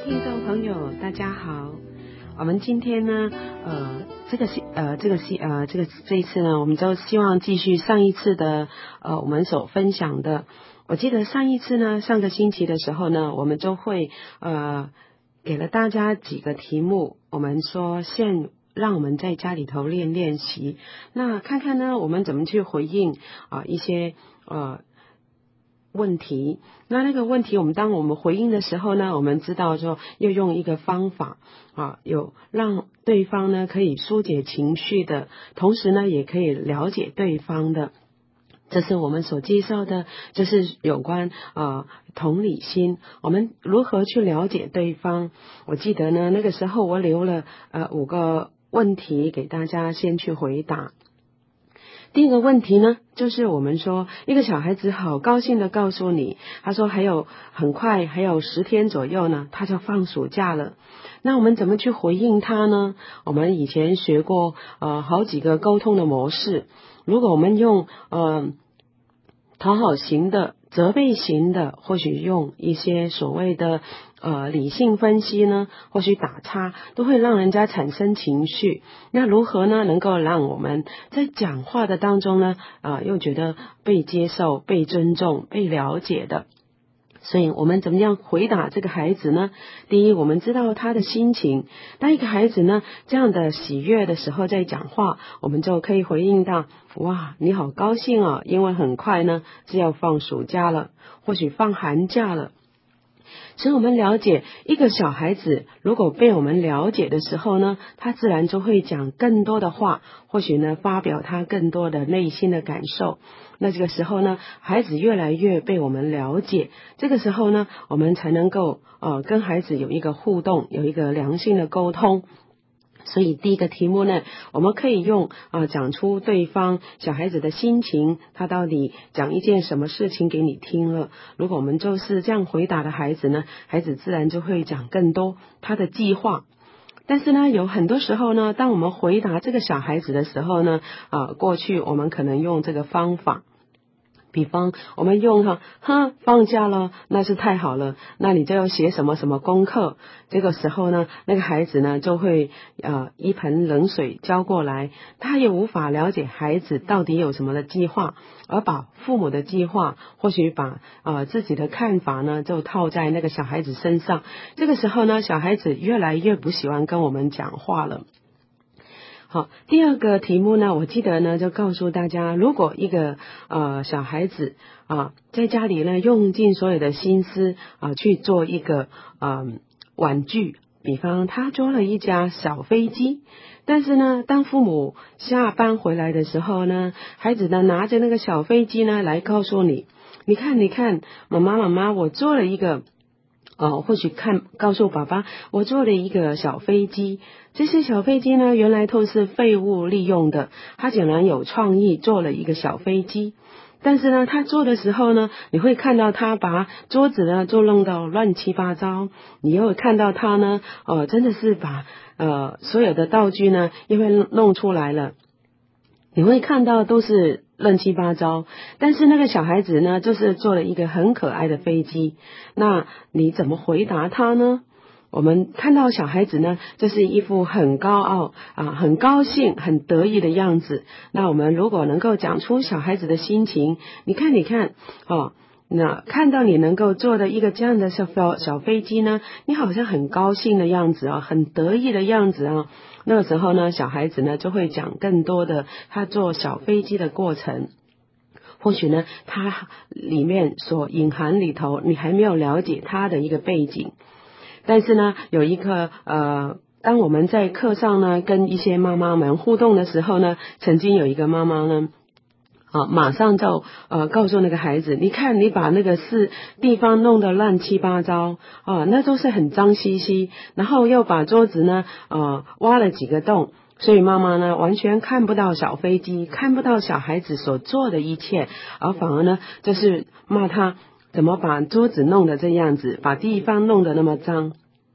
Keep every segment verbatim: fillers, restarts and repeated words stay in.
听众朋友，大家好。我们今天呢，呃，这个是呃，这个是呃，这个这一次呢，我们就希望继续上一次的呃，我们所分享的。我记得上一次呢，上个星期的时候呢，我们就会呃，给了大家几个题目，我们说现让我们在家里头练练习，那看看呢，我们怎么去回应啊、呃、一些呃。问题，那那个问题，我们当我们回应的时候呢，我们知道说要用一个方法啊，有让对方呢可以疏解情绪的，同时呢也可以了解对方的。这是我们所介绍的，就是有关呃同理心，我们如何去了解对方。我记得呢，那个时候我留了呃五个问题给大家先去回答。第一个问题呢，就是我们说一个小孩子好高兴的告诉你，他说还有很快还有十天左右呢，他就放暑假了。那我们怎么去回应他呢？我们以前学过呃好几个沟通的模式，如果我们用呃讨好型的、责备型的，或许用一些所谓的呃理性分析呢，或许打叉都会让人家产生情绪。那如何呢，能够让我们在讲话的当中呢，啊、呃、又觉得被接受、被尊重、被了解的？所以我们怎么样回答这个孩子呢？第一，我们知道他的心情。当一个孩子呢这样的喜悦的时候在讲话，我们就可以回应到：哇，你好高兴哦，因为很快呢是要放暑假了，或许放寒假了。所以我们了解一个小孩子，如果被我们了解的时候呢，他自然就会讲更多的话，或许呢发表他更多的内心的感受。那这个时候呢，孩子越来越被我们了解，这个时候呢，我们才能够呃跟孩子有一个互动，有一个良性的沟通。所以第一个题目呢，我们可以用啊、呃、讲出对方小孩子的心情，他到底讲一件什么事情给你听了。如果我们就是这样回答的孩子呢，孩子自然就会讲更多他的计划。但是呢，有很多时候呢，当我们回答这个小孩子的时候呢，啊、呃，过去我们可能用这个方法。比方我们用哈，哈，放假了，那是太好了，那你就要写什么什么功课。这个时候呢，那个孩子呢就会呃一盆冷水浇过来，他也无法了解孩子到底有什么的计划，而把父母的计划，或许把呃自己的看法呢就套在那个小孩子身上。这个时候呢，小孩子越来越不喜欢跟我们讲话了。好，第二个题目呢，我记得呢就告诉大家，如果一个呃小孩子啊在家里呢用尽所有的心思啊去做一个呃玩具，比方他做了一架小飞机，但是呢当父母下班回来的时候呢，孩子呢拿着那个小飞机呢来告诉你，你看你看，妈妈妈妈，我做了一个呃，或许看告诉爸爸，我做了一个小飞机。这些小飞机呢，原来都是废物利用的。他竟然有创意做了一个小飞机，但是呢，他做的时候呢，你会看到他把桌子呢就弄到乱七八糟。你又看到他呢，呃，真的是把呃所有的道具呢，因为弄出来了。你会看到都是乱七八糟，但是那个小孩子呢，就是做了一个很可爱的飞机。那你怎么回答他呢？我们看到小孩子呢，就是一副很高傲啊，很高兴、很得意的样子。那我们如果能够讲出小孩子的心情，你看，你看，哦，那看到你能够做的一个这样的小小飞机呢，你好像很高兴的样子啊，很得意的样子啊。那个时候呢，小孩子呢就会讲更多的他做小飞机的过程。或许呢，他里面所隐含里头，你还没有了解他的一个背景。但是呢，有一个呃，当我们在课上呢跟一些妈妈们互动的时候呢，曾经有一个妈妈呢。啊，马上就呃告诉那个孩子，你看你把那个是地方弄得乱七八糟啊，那都是很脏兮兮，然后又把桌子呢呃挖了几个洞，所以妈妈呢完全看不到小飞机，看不到小孩子所做的一切，而反而呢就是骂他怎么把桌子弄得这样子，把地方弄得那么脏。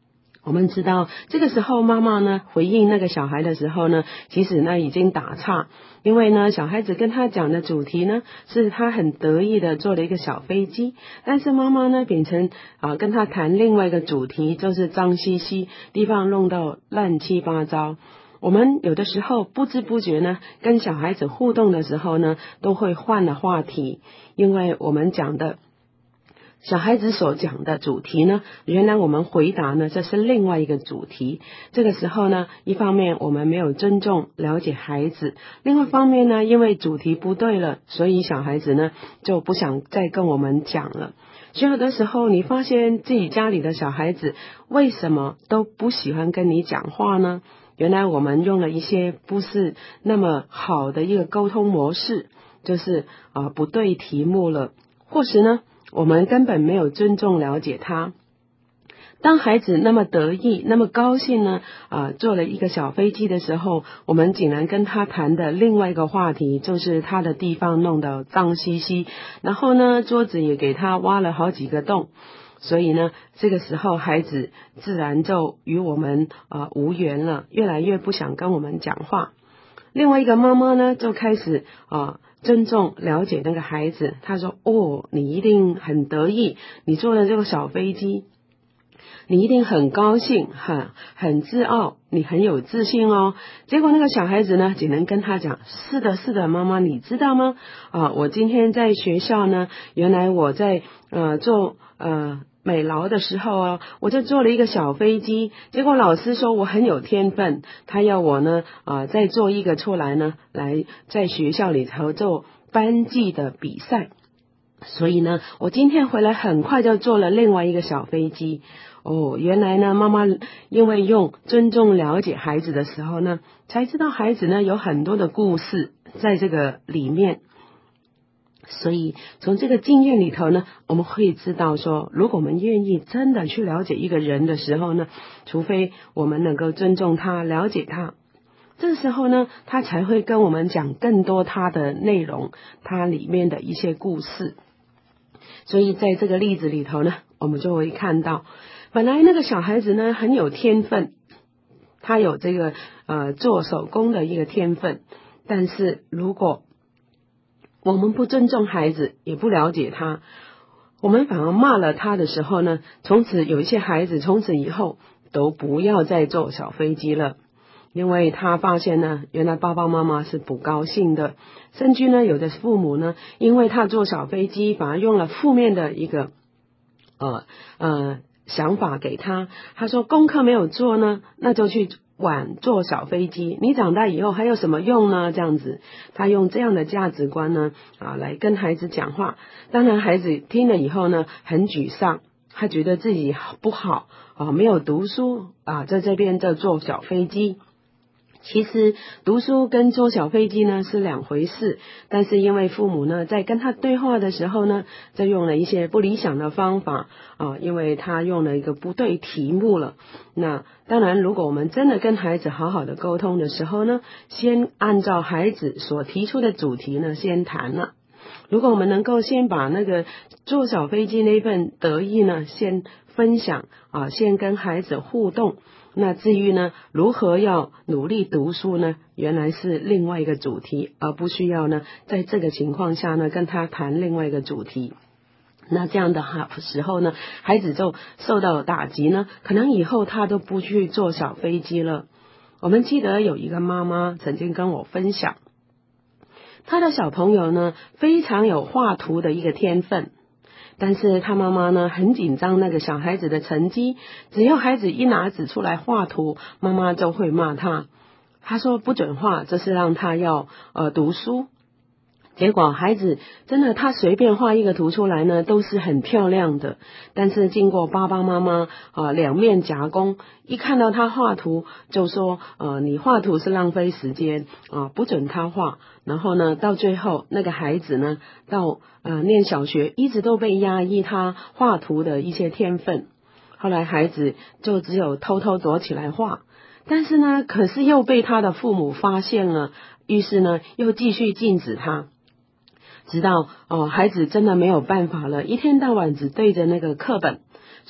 我们知道这个时候妈妈呢回应那个小孩的时候呢，其实呢已经打岔，因为呢小孩子跟他讲的主题呢是他很得意的做了一个小飞机，但是妈妈呢变成啊跟他谈另外一个主题，就是脏兮兮，地方弄到乱七八糟。我们有的时候不知不觉呢跟小孩子互动的时候呢都会换了话题，因为我们讲的小孩子所讲的主题呢，原来我们回答呢这是另外一个主题。这个时候呢，一方面我们没有尊重了解孩子，另外一方面呢，因为主题不对了，所以小孩子呢就不想再跟我们讲了。所以有的时候你发现自己家里的小孩子为什么都不喜欢跟你讲话呢？原来我们用了一些不是那么好的一个沟通模式，就是啊、呃、不对题目了，或是呢我们根本没有尊重了解他。当孩子那么得意那么高兴呢啊、呃，坐了一个小飞机的时候，我们竟然跟他谈的另外一个话题就是他的地方弄得脏兮兮，然后呢桌子也给他挖了好几个洞，所以呢这个时候孩子自然就与我们啊、呃、无缘了，越来越不想跟我们讲话。另外一个妈妈呢就开始啊尊重了解那个孩子，她说哦你一定很得意，你坐了这个小飞机，你一定很高兴哈，很自傲，你很有自信哦。结果那个小孩子呢只能跟他讲，是的是的妈妈，你知道吗啊我今天在学校呢，原来我在呃做呃美劳的时候啊，我就做了一个小飞机，结果老师说我很有天分，他要我呢啊、呃、再做一个出来呢，来在学校里头做班级的比赛。所以呢我今天回来很快就做了另外一个小飞机。哦，原来呢妈妈因为用尊重了解孩子的时候呢，才知道孩子呢有很多的故事在这个里面。所以从这个经验里头呢，我们会知道说，如果我们愿意真的去了解一个人的时候呢，除非我们能够尊重他了解他，这时候呢他才会跟我们讲更多他的内容，他里面的一些故事。所以在这个例子里头呢，我们就会看到本来那个小孩子呢很有天分，他有这个呃做手工的一个天分，但是如果我们不尊重孩子，也不了解他，我们反而骂了他的时候呢，从此有一些孩子从此以后都不要再坐小飞机了，因为他发现呢，原来爸爸妈妈是不高兴的，甚至呢有的父母呢，因为他坐小飞机反而用了负面的一个呃呃想法给他，他说功课没有做呢，那就去玩坐小飞机，你长大以后还有什么用呢？这样子，他用这样的价值观呢啊来跟孩子讲话。当然孩子听了以后呢很沮丧，他觉得自己不好啊，没有读书啊，在这边在坐小飞机。其实读书跟坐小飞机呢是两回事，但是因为父母呢在跟他对话的时候呢，就用了一些不理想的方法啊，因为他用了一个不对题目了。那当然如果我们真的跟孩子好好的沟通的时候呢，先按照孩子所提出的主题呢先谈了。如果我们能够先把那个坐小飞机那份得意呢先分享啊，先跟孩子互动，那至于呢如何要努力读书呢，原来是另外一个主题，而不需要呢在这个情况下呢跟他谈另外一个主题。那这样的时候呢，孩子就受到打击呢，可能以后他都不去坐小飞机了。我们记得有一个妈妈曾经跟我分享，他的小朋友呢非常有画图的一个天分，但是他妈妈呢很紧张那个小孩子的成绩，只要孩子一拿纸出来画图，妈妈就会骂他，他说不准画，这是让他要呃读书。结果孩子真的他随便画一个图出来呢都是很漂亮的，但是经过爸爸妈妈呃两面夹攻，一看到他画图就说呃你画图是浪费时间啊、呃，不准他画。然后呢到最后那个孩子呢到呃念小学一直都被压抑他画图的一些天分，后来孩子就只有偷偷躲起来画，但是呢可是又被他的父母发现了，于是呢又继续禁止他，直到哦孩子真的没有办法了，一天到晚只对着那个课本，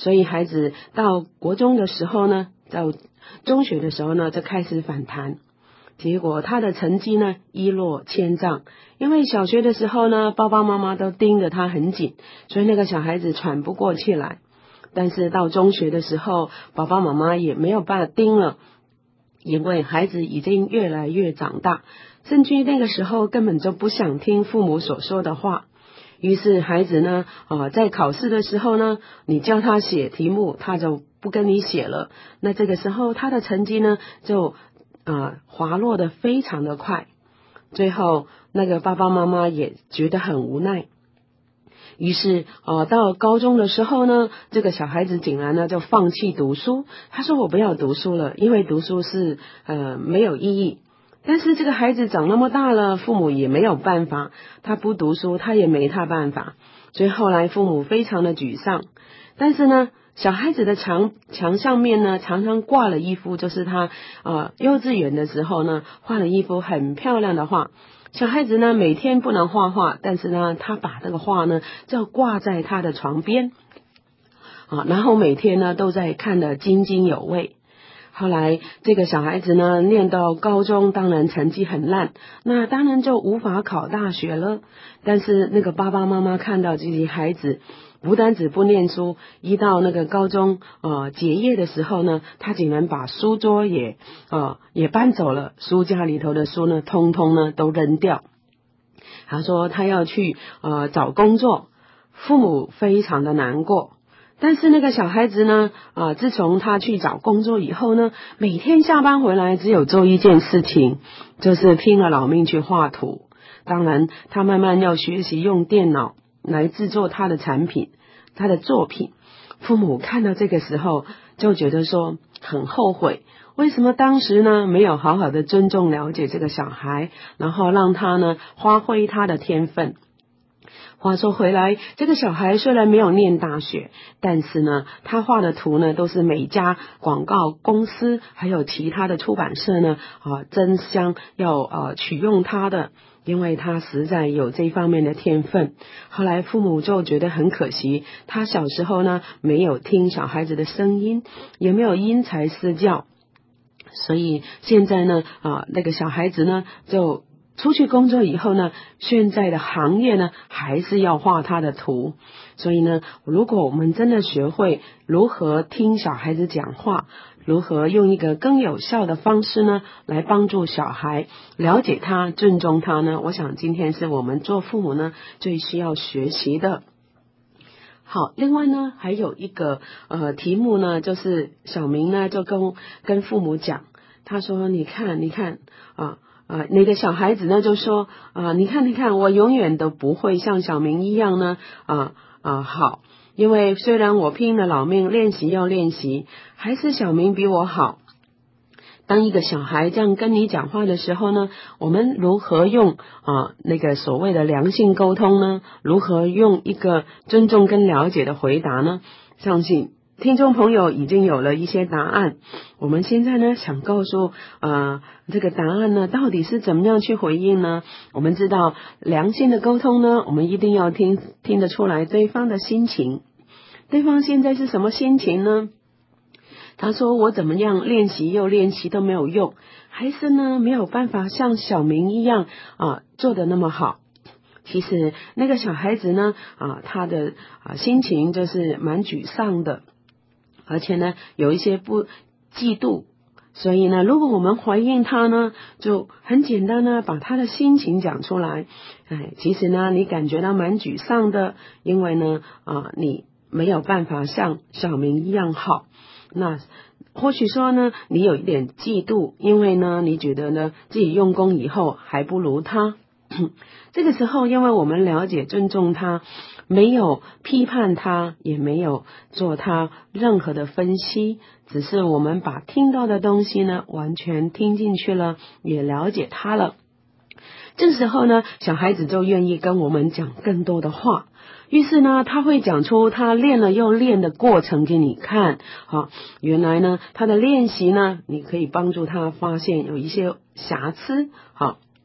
所以孩子到国中的时候呢，到中学的时候呢，就开始反弹。结果他的成绩呢一落千丈，因为小学的时候呢，爸爸妈妈都盯着他很紧，所以那个小孩子喘不过气来。但是到中学的时候，爸爸妈妈也没有办法盯了，因为孩子已经越来越长大，甚至于那个时候根本就不想听父母所说的话。于是孩子呢，呃，在考试的时候呢，你叫他写题目，他就不跟你写了。那这个时候他的成绩呢，就呃滑落得非常的快。最后那个爸爸妈妈也觉得很无奈。于是呃到高中的时候呢，这个小孩子竟然呢就放弃读书，他说我不要读书了，因为读书是呃没有意义。但是这个孩子长那么大了，父母也没有办法，他不读书他也没他办法，所以后来父母非常的沮丧。但是呢，小孩子的墙墙上面呢常常挂了一幅，就是他呃幼稚园的时候呢画了一幅很漂亮的画。小孩子呢每天不能画画，但是呢他把这个画呢就挂在他的床边啊，然后每天呢都在看得津津有味。后来这个小孩子呢念到高中，当然成绩很烂，那当然就无法考大学了。但是那个爸爸妈妈看到这些孩子不单只不念书，一到那个高中呃结业的时候呢，他竟然把书桌也呃也搬走了，书架里头的书呢通通呢都扔掉。他说他要去呃找工作，父母非常的难过。但是那个小孩子呢啊、呃，自从他去找工作以后呢，每天下班回来只有做一件事情，就是拼了老命去画图。当然他慢慢要学习用电脑来制作他的产品，他的作品。父母看到这个时候就觉得说很后悔，为什么当时呢没有好好的尊重了解这个小孩，然后让他呢发挥他的天分。话说回来，这个小孩虽然没有念大学，但是呢他画的图呢都是每家广告公司还有其他的出版社呢啊争相要呃取用他的，因为他实在有这方面的天分。后来父母就觉得很可惜，他小时候呢没有听小孩子的声音，也没有因材施教，所以现在呢啊那个小孩子呢就出去工作以后呢，现在的行业呢还是要画他的图。所以呢，如果我们真的学会如何听小孩子讲话，如何用一个更有效的方式呢来帮助小孩了解他尊重他呢，我想今天是我们做父母呢最需要学习的。好，另外呢还有一个呃题目呢，就是小明呢就跟跟父母讲，他说你看你看啊啊，那个小孩子呢就说啊，你看你看，我永远都不会像小明一样呢啊啊好，因为虽然我拼了老命练习要练习，还是小明比我好。当一个小孩这样跟你讲话的时候呢，我们如何用啊那个所谓的良性沟通呢？如何用一个尊重跟了解的回答呢？相信听众朋友已经有了一些答案。我们现在呢想告诉呃这个答案呢到底是怎么样去回应呢？我们知道良性的沟通呢，我们一定要听听得出来对方的心情，对方现在是什么心情呢？他说我怎么样练习又练习都没有用，还是呢没有办法像小明一样啊做得那么好。其实那个小孩子呢啊他的啊心情就是蛮沮丧的，而且呢有一些不嫉妒。所以呢如果我们回应他呢，就很简单呢把他的心情讲出来。哎，其实呢你感觉到蛮沮丧的，因为呢啊你没有办法像小明一样好。那或许说呢你有一点嫉妒，因为呢你觉得呢自己用功以后还不如他。这个时候因为我们了解尊重他，没有批判他，也没有做他任何的分析，只是我们把听到的东西呢完全听进去了，也了解他了。这时候呢小孩子就愿意跟我们讲更多的话，于是呢他会讲出他练了又练的过程给你看。好，原来呢他的练习呢你可以帮助他发现有一些瑕疵。好，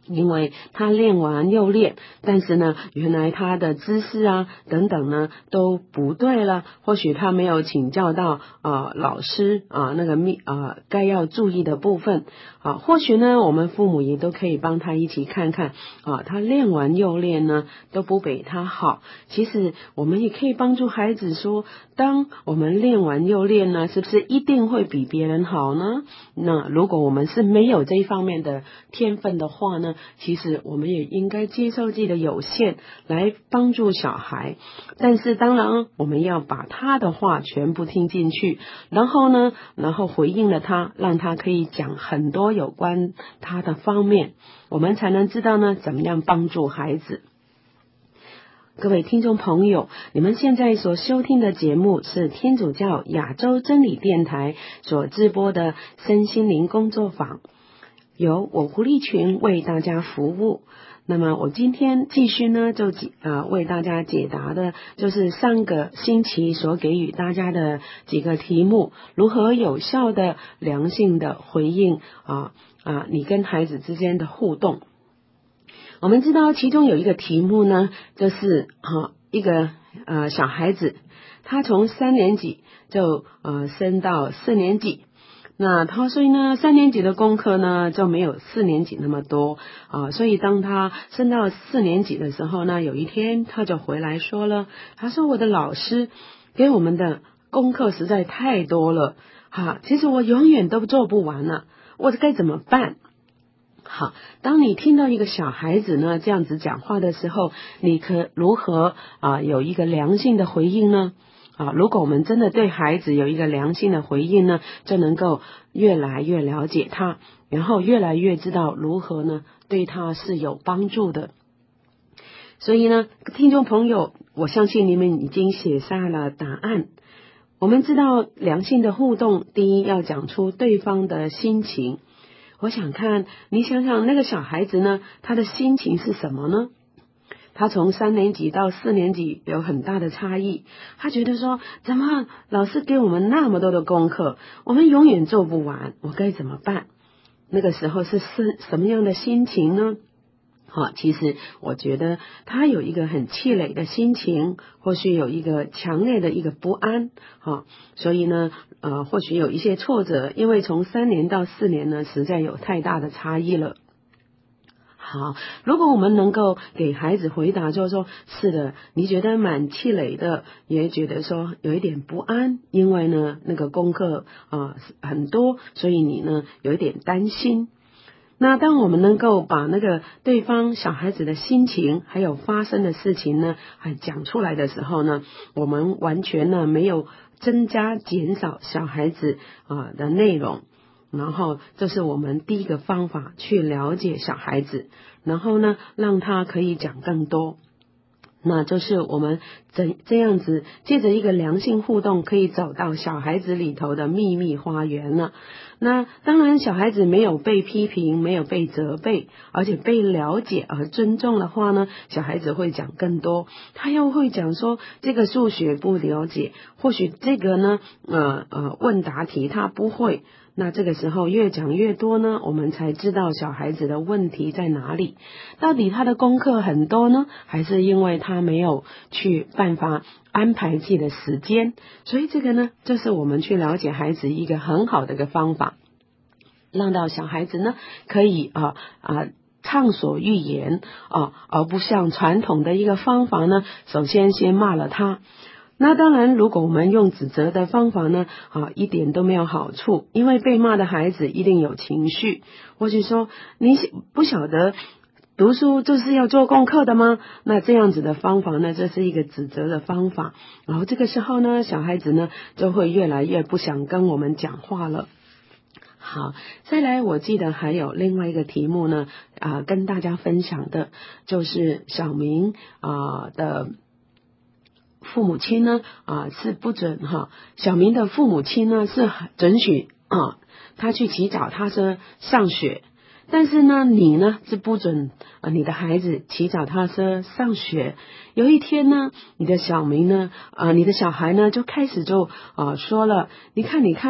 因为他练完又练，但是呢，原来他的姿势啊等等呢都不对了，或许他没有请教到呃老师啊、呃、那个密呃该要注意的部分啊、呃，或许呢我们父母也都可以帮他一起看看啊、呃，他练完又练呢都不比他好。其实我们也可以帮助孩子说，当我们练完又练呢，是不是一定会比别人好呢？那如果我们是没有这一方面的天分的话呢，其实我们也应该接受自己的有限来帮助小孩，但是当然我们要把他的话全部听进去，然后呢然后回应了他，让他可以讲很多有关他的方面，我们才能知道呢怎么样帮助孩子。各位听众朋友，你们现在所收听的节目是天主教亚洲真理电台所直播的身心灵工作坊，由我胡丽群为大家服务。那么我今天继续呢，就呃为大家解答的就是上个星期所给予大家的几个题目，如何有效的良性的回应啊啊你跟孩子之间的互动。我们知道其中有一个题目呢，就是啊一个呃小孩子，他从三年级就呃升到四年级。那他所以呢，三年级的功课呢就没有四年级那么多啊，所以当他升到四年级的时候呢，有一天他就回来说了，他说我的老师给我们的功课实在太多了，哈，其实我永远都做不完了，我该怎么办？好，当你听到一个小孩子呢这样子讲话的时候，你可如何啊有一个良性的回应呢？啊，如果我们真的对孩子有一个良性的回应呢，就能够越来越了解他，然后越来越知道如何呢对他是有帮助的。所以呢，听众朋友，我相信你们已经写下了答案。我们知道良性的互动，第一要讲出对方的心情。我想看，你想想那个小孩子呢，他的心情是什么呢？他从三年级到四年级有很大的差异，他觉得说，怎么老师给我们那么多的功课，我们永远做不完，我该怎么办？那个时候是是什么样的心情呢？好，其实我觉得他有一个很气馁的心情，或许有一个强烈的一个不安，好，所以呢，呃，或许有一些挫折，因为从三年到四年呢，实在有太大的差异了。好，如果我们能够给孩子回答，就是说，是的，你觉得蛮气馁的，也觉得说有一点不安，因为呢，那个功课啊、呃、很多，所以你呢有一点担心。那当我们能够把那个对方小孩子的心情还有发生的事情呢还讲出来的时候呢，我们完全呢没有增加减少小孩子啊、呃、的内容，然后这是我们第一个方法，去了解小孩子，然后呢让他可以讲更多。那就是我们怎这样子借着一个良性互动，可以走到小孩子里头的秘密花园了。那当然小孩子没有被批评，没有被责备，而且被了解而尊重的话呢，小孩子会讲更多。他又会讲说，这个数学不了解，或许这个呢呃呃问答题他不会，那这个时候越讲越多呢，我们才知道小孩子的问题在哪里。到底他的功课很多呢，还是因为他没有去办法安排自己的时间？所以这个呢，就是我们去了解孩子一个很好的一个方法，让到小孩子呢可以啊啊畅所欲言啊，而不像传统的一个方法呢，首先先骂了他。那当然如果我们用指责的方法呢啊，一点都没有好处，因为被骂的孩子一定有情绪，或许说你不晓得读书就是要做功课的吗？那这样子的方法呢，这是一个指责的方法，然后这个时候呢，小孩子呢就会越来越不想跟我们讲话了。好，再来我记得还有另外一个题目呢啊、呃，跟大家分享的就是小明啊、呃、的父母亲呢啊、呃、是不准哈，小明的父母亲呢是准许啊他去骑脚踏车上学，但是呢你呢是不准呃你的孩子骑脚踏车上学。有一天呢，你的小明呢呃你的小孩呢就开始就呃说了，你看你看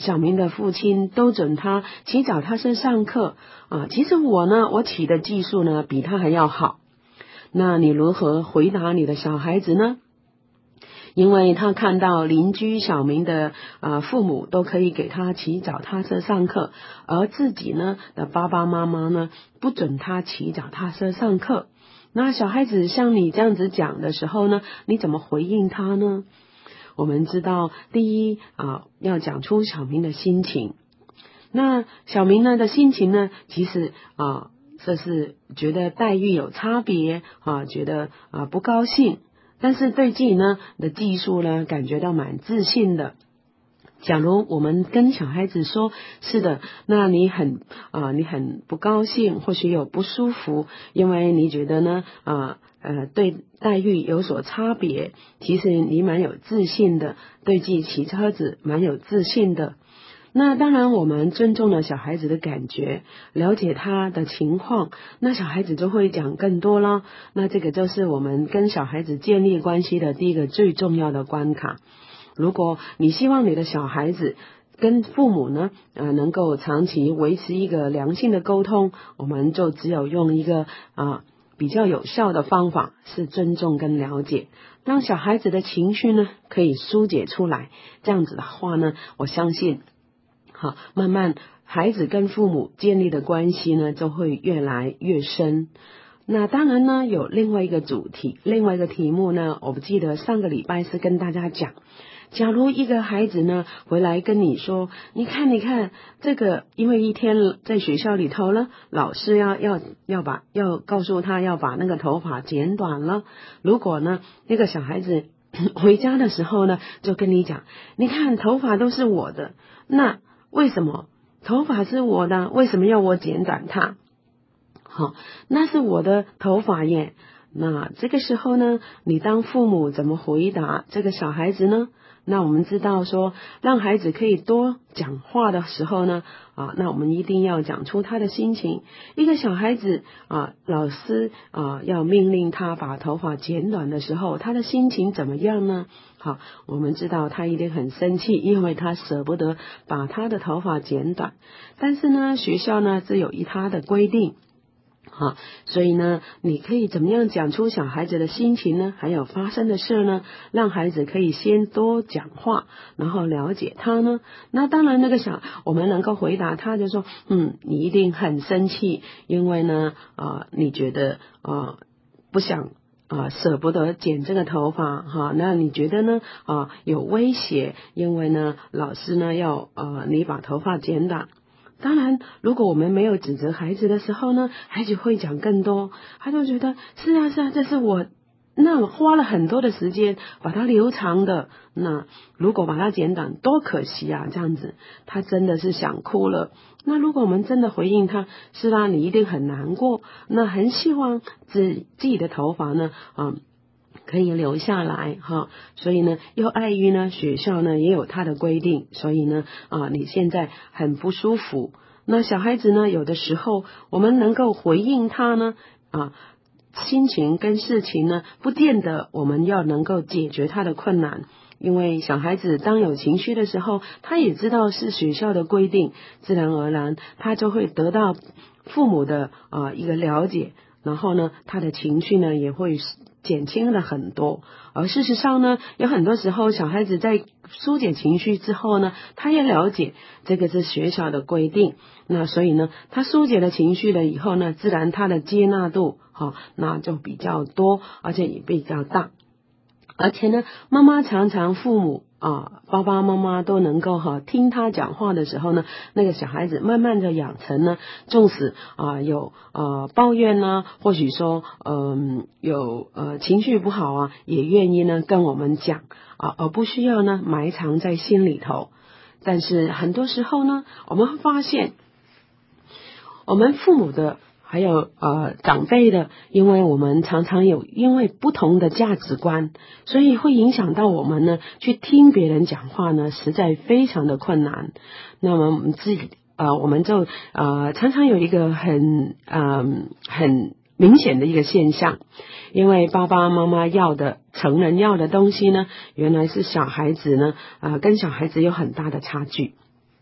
小明的父亲都准他骑脚踏车上课啊，其实我呢，我骑的技术呢比他还要好。那你如何回答你的小孩子呢？因为他看到邻居小明的呃父母都可以给他骑脚踏车上课，而自己呢的爸爸妈妈呢不准他骑脚踏车上课。那小孩子像你这样子讲的时候呢，你怎么回应他呢？我们知道，第一啊，要讲出小明的心情。那小明呢的心情呢，其实啊，这是觉得待遇有差别啊，觉得啊不高兴。但是对自己呢的技术呢感觉到蛮自信的。假如我们跟小孩子说，是的，那你很啊、呃，你很不高兴，或许有不舒服，因为你觉得呢啊 呃, 呃对待遇有所差别。其实你蛮有自信的，对自己骑车子蛮有自信的。那当然我们尊重了小孩子的感觉，了解他的情况，那小孩子就会讲更多啦。那这个就是我们跟小孩子建立关系的第一个最重要的关卡。如果你希望你的小孩子跟父母呢呃能够长期维持一个良性的沟通，我们就只有用一个啊、呃、比较有效的方法，是尊重跟了解，让小孩子的情绪呢可以疏解出来。这样子的话呢，我相信好，慢慢孩子跟父母建立的关系呢就会越来越深。那当然呢，有另外一个主题，另外一个题目呢，我不记得上个礼拜是跟大家讲，假如一个孩子呢回来跟你说，你看你看这个，因为一天在学校里头呢，老师要要要把要告诉他要把那个头发剪短了。如果呢那个小孩子回家的时候呢，就跟你讲，你看头发都是我的，那为什么头发是我的，为什么要我剪短它？好，那是我的头发耶。那这个时候呢，你当父母怎么回答这个小孩子呢？那我们知道说，让孩子可以多讲话的时候呢，啊，那我们一定要讲出他的心情。一个小孩子啊，老师啊要命令他把头发剪短的时候，他的心情怎么样呢？好，我们知道他一定很生气，因为他舍不得把他的头发剪短。但是呢，学校呢是有一他的规定。好，所以呢，你可以怎么样讲出小孩子的心情呢？还有发生的事呢？让孩子可以先多讲话，然后了解他呢。那当然，那个小我们能够回答他，就说，嗯，你一定很生气，因为呢，呃，你觉得呃不想啊、呃、舍不得剪这个头发哈。那你觉得呢？啊、呃、有威胁，因为呢，老师呢要呃你把头发剪短。当然，如果我们没有指责孩子的时候呢，孩子会讲更多，他就觉得是啊是啊，这是我那花了很多的时间把它留长的，那如果把它剪短多可惜啊，这样子他真的是想哭了。那如果我们真的回应他，是啊，你一定很难过，那很希望自自己的头发呢嗯可以留下来哈，所以呢，又碍于呢学校呢也有它的规定，所以呢啊你现在很不舒服。那小孩子呢，有的时候我们能够回应他呢啊心情跟事情呢，不见得我们要能够解决他的困难。因为小孩子当有情绪的时候，他也知道是学校的规定，自然而然他就会得到父母的啊一个了解，然后呢他的情绪呢也会减轻了很多。而事实上呢，有很多时候小孩子在疏解情绪之后呢，他也了解这个是学校的规定，那所以呢他疏解了情绪了以后呢，自然他的接纳度好，那就比较多，而且也比较大。而且呢，妈妈常常父母啊，爸爸妈妈都能够哈、啊、听他讲话的时候呢，那个小孩子慢慢的养成呢，纵使啊有呃抱怨呢，或许说嗯、呃、有呃情绪不好啊，也愿意呢跟我们讲啊，而不需要呢埋藏在心里头。但是很多时候呢，我们会发现，我们父母的还有呃长辈的，因为我们常常有因为不同的价值观，所以会影响到我们呢去听别人讲话呢，实在非常的困难。那么我们自己呃我们就呃常常有一个很呃很明显的一个现象，因为爸爸妈妈要的成人要的东西呢，原来是小孩子呢啊、呃、跟小孩子有很大的差距。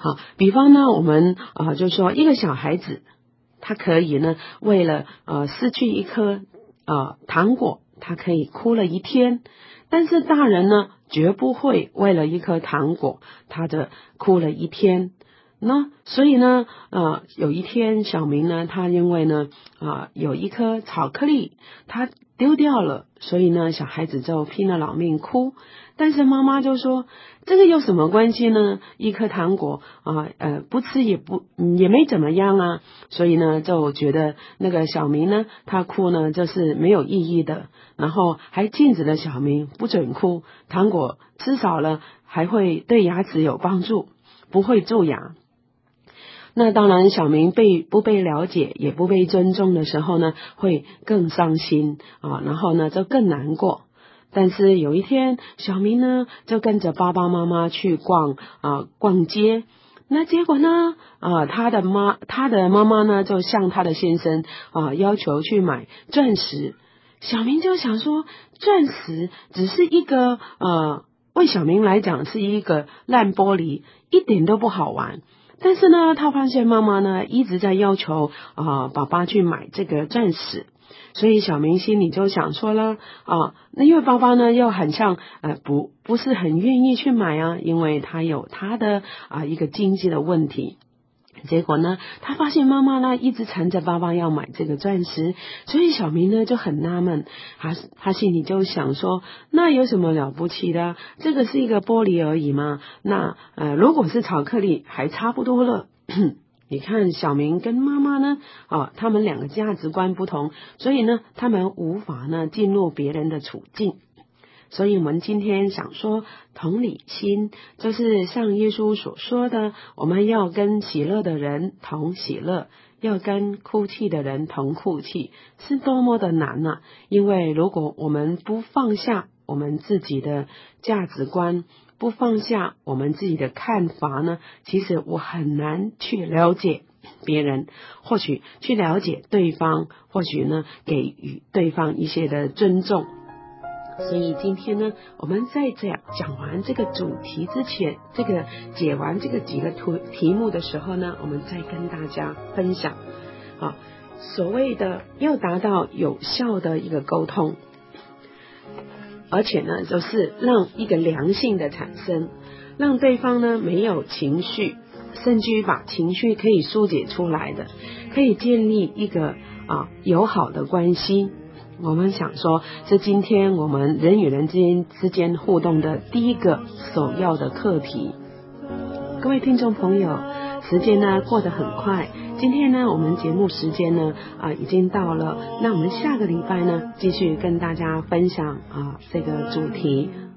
好，比方呢，我们啊、呃、就说一个小孩子，他可以呢为了呃失去一颗呃糖果，他可以哭了一天，但是大人呢绝不会为了一颗糖果，他的哭了一天。那所以呢，呃，有一天小明呢，他因为呢，啊、呃，有一颗巧克力，他丢掉了，所以呢，小孩子就拼了老命哭。但是妈妈就说，这个有什么关系呢？一颗糖果啊，呃，不吃也不、嗯、也没怎么样啊。所以呢，就觉得那个小明呢，他哭呢，就是没有意义的。然后还禁止了小明不准哭，糖果吃少了还会对牙齿有帮助，不会蛀牙。那当然，小明被不被了解，也不被尊重的时候呢，会更伤心啊，然后呢就更难过。但是有一天，小明呢就跟着爸爸妈妈去逛啊逛街，那结果呢啊他的妈他的妈妈呢就向他的先生啊要求去买钻石。小明就想说，钻石只是一个呃为小明来讲是一个烂玻璃，一点都不好玩。但是呢，他发现妈妈呢一直在要求啊、呃、爸爸去买这个钻石，所以小明心里就想说了啊，那因为爸爸呢又很像呃不不是很愿意去买啊，因为他有他的啊、呃、一个经济的问题。结果呢，他发现妈妈呢一直缠着爸爸要买这个钻石，所以小明呢就很纳闷，他他心里就想说，那有什么了不起的？这个是一个玻璃而已嘛，那呃如果是巧克力还差不多了。你看小明跟妈妈呢，啊，他们两个价值观不同，所以呢，他们无法呢进入别人的处境。所以我们今天想说，同理心就是像耶稣所说的，我们要跟喜乐的人同喜乐，要跟哭泣的人同哭泣，是多么的难啊！因为如果我们不放下我们自己的价值观，不放下我们自己的看法呢，其实我很难去了解别人，或许去了解对方，或许呢给予对方一些的尊重。所以今天呢，我们在讲讲完这个主题之前，这个解完这个几个图题目的时候呢，我们再跟大家分享啊，所谓的要达到有效的一个沟通，而且呢，就是让一个良性的产生，让对方呢没有情绪，甚至于把情绪可以疏解出来的，可以建立一个啊友好的关系。我们想说，是今天我们人与人之间之间互动的第一个首要的课题。各位听众朋友，时间呢过得很快，今天呢我们节目时间呢啊、呃、已经到了，那我们下个礼拜呢继续跟大家分享啊、呃、这个主题